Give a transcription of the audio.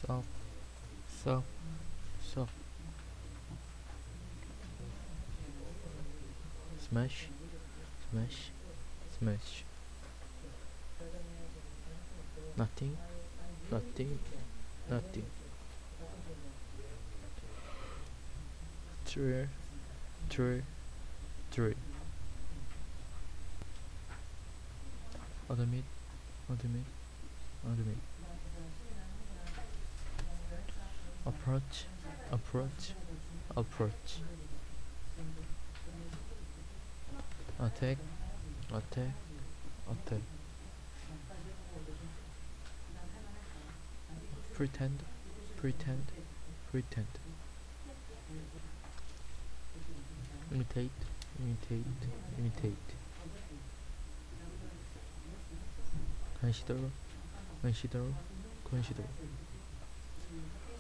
Soft, soft, soft. Smash, smash, smash. Nothing, nothing, nothing. Three, three, three. Admit, admit, admit. Approach, approach, approach. Attack, attack, attack. Pretend, pretend, pretend. Imitate, imitate, imitate. Consider, consider, consider.